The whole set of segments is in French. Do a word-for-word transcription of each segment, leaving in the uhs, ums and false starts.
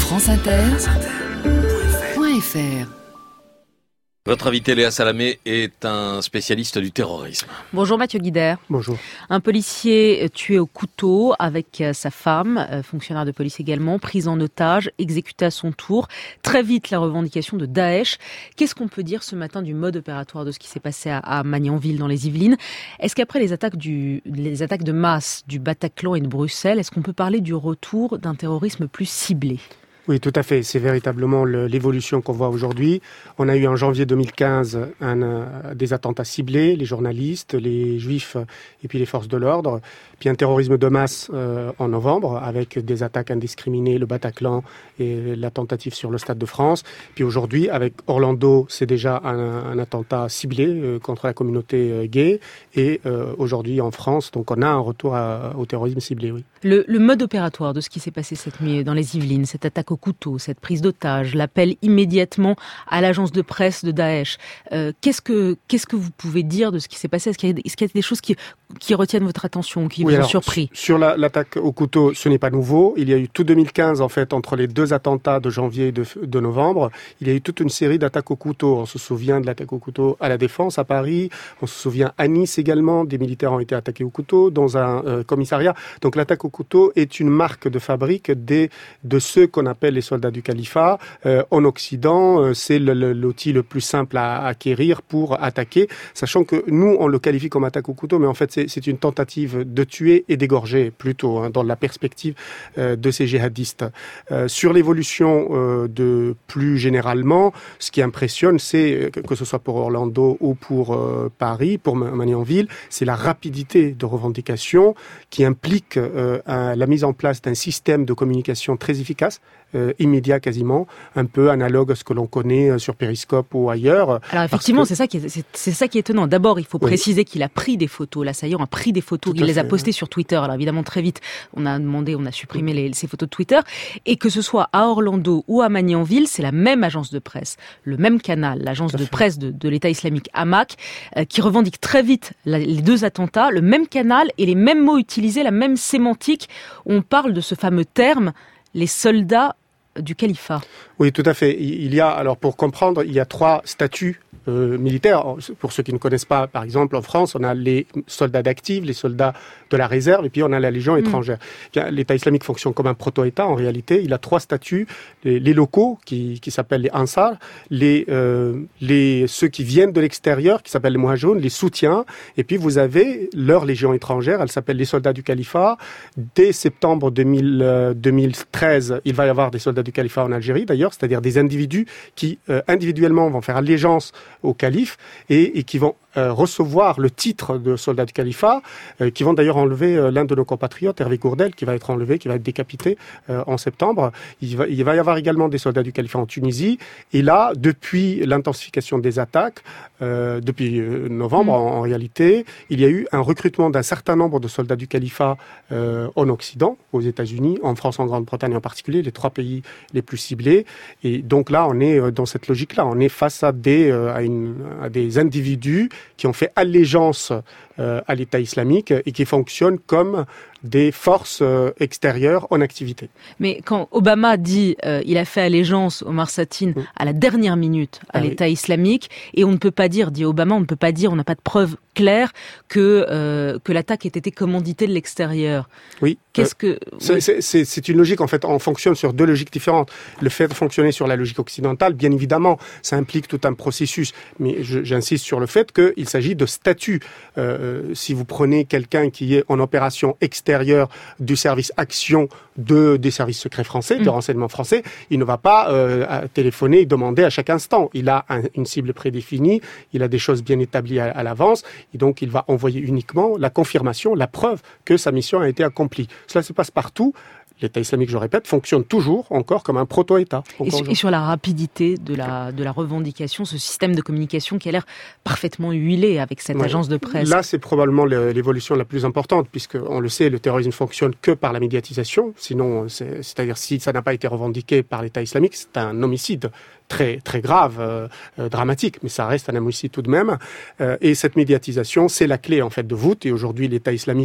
franceinter.fr. Votre invité Léa Salamé est un spécialiste du terrorisme. Bonjour Mathieu Guider. Bonjour. Un policier tué au couteau avec sa femme, fonctionnaire de police également, prise en otage, exécuté à son tour. Très vite la revendication de Daesh. Qu'est-ce qu'on peut dire ce matin du mode opératoire de ce qui s'est passé à, à Magnanville dans les Yvelines? Est-ce qu'après les attaques, du, les attaques de masse du Bataclan et de Bruxelles, est-ce qu'on peut parler du retour d'un terrorisme plus ciblé? Oui, tout à fait. C'est véritablement le, l'évolution qu'on voit aujourd'hui. On a eu en janvier deux mille quinze un, euh, des attentats ciblés, les journalistes, les juifs et puis les forces de l'ordre. Puis un terrorisme de masse euh, en novembre avec des attaques indiscriminées, le Bataclan et la tentative sur le Stade de France. Puis aujourd'hui, avec Orlando, c'est déjà un, un attentat ciblé euh, contre la communauté euh, gay. Et euh, aujourd'hui en France, donc on a un retour à, au terrorisme ciblé, oui. Le, le mode opératoire de ce qui s'est passé cette nuit dans les Yvelines, cette attaque au couteau, cette prise d'otage, l'appel immédiatement à l'agence de presse de Daesh. Euh, qu'est-ce que qu'est-ce que vous pouvez dire de ce qui s'est passé? Est-ce qu'il y a, est-ce qu'il y a des choses qui qui retiennent votre attention, qui oui, vous ont alors, surpris? Sur la, l'attaque au couteau, ce n'est pas nouveau. Il y a eu tout deux mille quinze en fait entre les deux attentats de janvier et de, de novembre. Il y a eu toute une série d'attaques au couteau. On se souvient de l'attaque au couteau à la Défense à Paris. On se souvient à Nice également. Des militaires ont été attaqués au couteau dans un euh, commissariat. Donc l'attaque au couteau est une marque de fabrique des de ceux qu'on appelle les soldats du califat. Euh, en Occident, euh, c'est le, le, l'outil le plus simple à, à acquérir pour attaquer, sachant que nous, on le qualifie comme attaque au couteau, mais en fait, c'est, c'est une tentative de tuer et d'égorger, plutôt, hein, dans la perspective euh, de ces djihadistes. Euh, sur l'évolution euh, de plus généralement, ce qui impressionne, c'est, que, que ce soit pour Orlando ou pour euh, Paris, pour Magnanville, c'est la rapidité de revendication qui implique euh, un, la mise en place d'un système de communication très efficace, Euh, immédiat quasiment, un peu analogue à ce que l'on connaît euh, sur Periscope ou ailleurs. Alors effectivement, que... c'est ça qui est, c'est, c'est ça qui est étonnant. D'abord, il faut oui. préciser qu'il a pris des photos. L'assaillant a pris des photos, Tout il les fait, a postées oui. sur Twitter. Alors évidemment, très vite, on a demandé, on a supprimé oui. les, ces photos de Twitter. Et que ce soit à Orlando ou à Magnanville, c'est la même agence de presse, le même canal, l'agence Tout de presse de, de l'État islamique Hamak, euh, qui revendique très vite la, les deux attentats, le même canal et les mêmes mots utilisés, la même sémantique. On parle de ce fameux terme, les soldats du califat. Oui, tout à fait. Il y a, alors pour comprendre, il y a trois statuts euh, militaires. Pour ceux qui ne connaissent pas, par exemple, en France, on a les soldats d'active, les soldats de la réserve, et puis on a la Légion étrangère. Mmh. L'État islamique fonctionne comme un proto-État, en réalité. Il a trois statuts. Les, les locaux, qui, qui s'appellent les Ansar, les, euh, les, ceux qui viennent de l'extérieur, qui s'appellent les Muhajiroun, les soutiens, et puis vous avez leur Légion étrangère, elle s'appelle les soldats du califat. Dès septembre deux mille, euh, deux mille treize, il va y avoir des soldats du califat en Algérie, d'ailleurs, c'est-à-dire des individus qui, euh, individuellement, vont faire allégeance au calife et, et qui vont euh, recevoir le titre de soldat du califat, euh, qui vont d'ailleurs enlever euh, l'un de nos compatriotes, Hervé Gourdel, qui va être enlevé, qui va être décapité euh, en septembre. Il va, il va y avoir également des soldats du califat en Tunisie. Et là, depuis l'intensification des attaques, euh, depuis euh, novembre, mmh. en, en réalité, il y a eu un recrutement d'un certain nombre de soldats du califat euh, en Occident, aux États-Unis, en France, en Grande-Bretagne en particulier, les trois pays les plus ciblés. Et donc là, on est dans cette logique-là. On est face à des, à une, à des individus qui ont fait allégeance euh, à l'État islamique et qui fonctionnent comme des forces euh, extérieures en activité. Mais quand Obama dit euh, il a fait allégeance Omar Satine mmh. à la dernière minute à ah l'État oui. islamique, et on ne peut pas dire, dit Obama, on ne peut pas dire, on n'a pas de preuve claire que euh, que l'attaque ait été commanditée de l'extérieur. Oui. Qu'est-ce euh, que c'est, oui. c'est, c'est, c'est une logique en fait. On fonctionne sur deux logiques différentes. Le fait de fonctionner sur la logique occidentale, bien évidemment, ça implique tout un processus. Mais je, j'insiste sur le fait qu'il s'agit de statut. Euh, si vous prenez quelqu'un qui est en opération extérieure du service action de des services secrets français, mmh. des renseignements français, il ne va pas euh, téléphoner et demander à chaque instant. Il a un, une cible prédéfinie, il a des choses bien établies à, à l'avance, et donc il va envoyer uniquement la confirmation, la preuve que sa mission a été accomplie. Cela se passe partout. L'État islamique, je répète, fonctionne toujours encore comme un proto-État. Et sur, et sur la rapidité de la, de la revendication, ce système de communication qui a l'air parfaitement huilé avec cette ouais. agence de presse. Là, c'est probablement l'évolution la plus importante, puisque on le sait, le terrorisme fonctionne que par la médiatisation. Sinon, c'est, c'est-à-dire si ça n'a pas été revendiqué par l'État islamique, c'est un homicide très très grave, euh, euh, dramatique, mais ça reste un homicide tout de même. Euh, et cette médiatisation, c'est la clé en fait de voûte. Et aujourd'hui, l'État islamique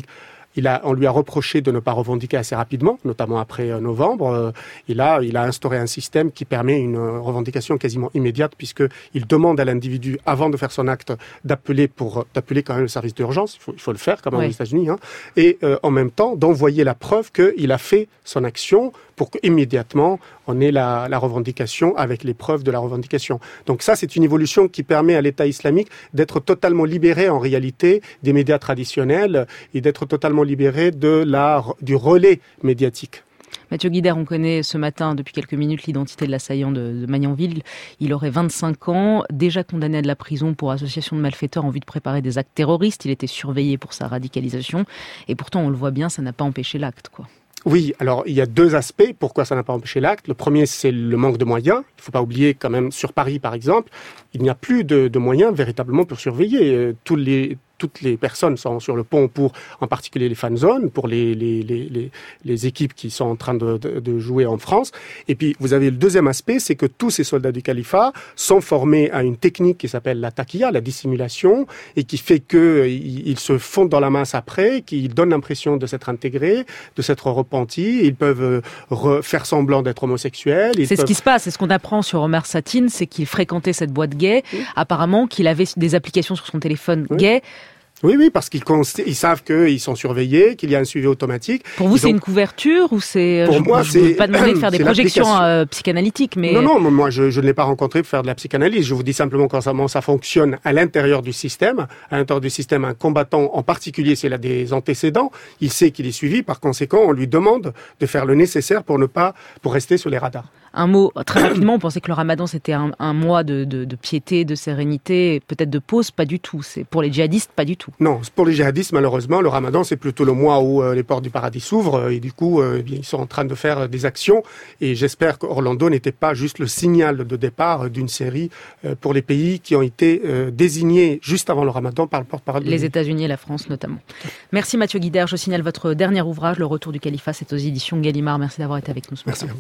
il a, on lui a reproché de ne pas revendiquer assez rapidement, notamment après euh, novembre. Et là, il a instauré un système qui permet une revendication quasiment immédiate, puisqu'il demande à l'individu, avant de faire son acte, d'appeler pour d'appeler quand même le service d'urgence. Il faut, il faut le faire, comme ouais. aux États-Unis. Hein, et euh, en même temps, d'envoyer la preuve qu'il a fait son action pour qu'immédiatement, on ait la, la revendication avec les preuves de la revendication. Donc ça, c'est une évolution qui permet à l'État islamique d'être totalement libéré, en réalité, des médias traditionnels et d'être totalement libéré de la, du relais médiatique. Mathieu Guider, on connaît ce matin, depuis quelques minutes, l'identité de l'assaillant de, de Magnanville. Il aurait vingt-cinq ans, déjà condamné à de la prison pour association de malfaiteurs en vue de préparer des actes terroristes. Il était surveillé pour sa radicalisation. Et pourtant, on le voit bien, ça n'a pas empêché l'acte, quoi. Oui, alors il y a deux aspects pourquoi ça n'a pas empêché l'acte. Le premier, c'est le manque de moyens. Il ne faut pas oublier quand même, sur Paris par exemple, il n'y a plus de, de moyens véritablement pour surveiller. Euh, tous les, toutes les personnes sont sur le pont pour, en particulier les fan zones, pour les, les, les, les, les équipes qui sont en train de, de, de jouer en France. Et puis vous avez le deuxième aspect, c'est que tous ces soldats du califat sont formés à une technique qui s'appelle la taqiya, la dissimulation, et qui fait qu'ils ils se fondent dans la masse après, qui donnent l'impression de s'être intégrés, de s'être repentis. Ils peuvent re- faire semblant d'être homosexuels. C'est peuvent... ce qui se passe, c'est ce qu'on apprend sur Omar Satine, c'est qu'il fréquentait cette boîte gay, oui. apparemment qu'il avait des applications sur son téléphone oui. gay. Oui, oui, parce qu'ils const... ils savent qu'ils sont surveillés, qu'il y a un suivi automatique. Pour vous, ils c'est ont... une couverture ou c'est... Pour je, moi, je c'est... ne veux pas demander de faire des projections euh, psychanalytiques, mais... Non, non, moi, je, je ne l'ai pas rencontré pour faire de la psychanalyse. Je vous dis simplement comment ça fonctionne à l'intérieur du système. À l'intérieur du système, un combattant, en particulier s'il a des antécédents, il sait qu'il est suivi. Par conséquent, on lui demande de faire le nécessaire pour ne pas... pour rester sur les radars. Un mot, très rapidement, on pensait que le ramadan c'était un, un mois de, de, de piété, de sérénité, peut-être de pause, pas du tout. C'est pour les djihadistes, pas du tout. Non, pour les djihadistes, malheureusement, le ramadan c'est plutôt le mois où euh, les portes du paradis s'ouvrent et du coup, euh, ils sont en train de faire des actions. Et j'espère qu'Orlando n'était pas juste le signal de départ d'une série euh, pour les pays qui ont été euh, désignés juste avant le ramadan par le porte-parole. Les États-Unis et la France notamment. Merci Mathieu Guider. Je signale votre dernier ouvrage, Le Retour du Califat, c'est aux éditions Gallimard. Merci d'avoir été avec nous ce matin. Merci.